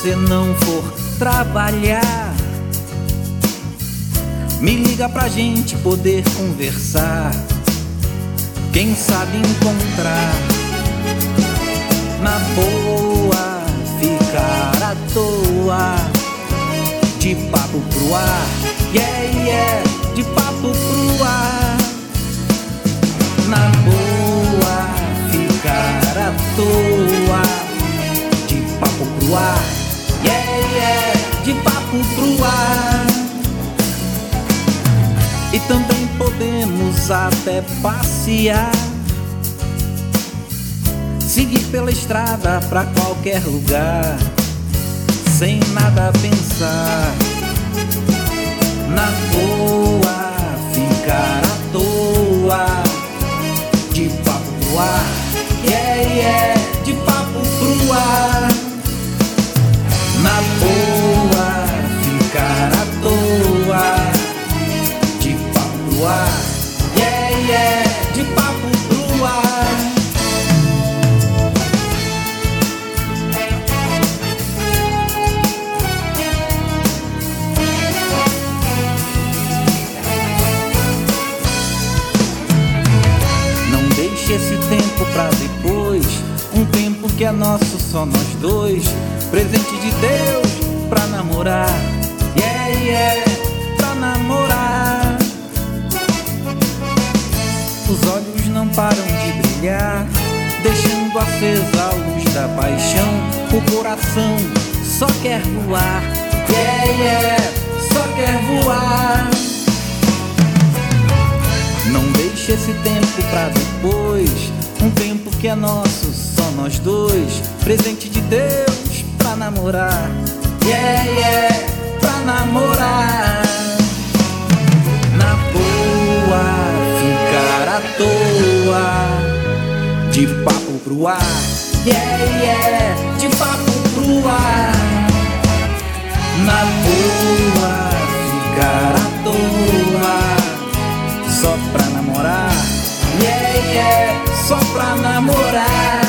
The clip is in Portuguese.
você não for trabalhar, me liga pra gente poder conversar. Quem sabe encontrar na boa, ficar à toa, de papo pro ar, yeah, yeah, de papo pro ar. Na boa, ficar à toa, de papo pro ar, yeah, yeah, de papo pro ar. E também podemos até passear, seguir pela estrada pra qualquer lugar, sem nada a pensar. Na boa, ficar à toa, de papo pro ar, yeah, yeah, de papo pro ar. Na boa, ficar à toa, de papo pro ar, yeah, yeah, de papo pro ar. Não deixe esse tempo pra depois, um tempo que é nosso, só nós dois. Presente de Deus pra namorar, yeah, yeah, pra namorar. Os olhos não param de brilhar, deixando acesa a luz da paixão. O coração só quer voar, yeah, yeah, só quer voar. Não deixe esse tempo pra depois, um tempo que é nosso, só nós dois. Presente de Deus pra namorar, yeah, yeah, pra namorar. Na boa, ficar à toa, de papo pro ar, yeah, yeah, de papo pro ar. Na boa, ficar à toa, só pra namorar, yeah, yeah, só pra namorar.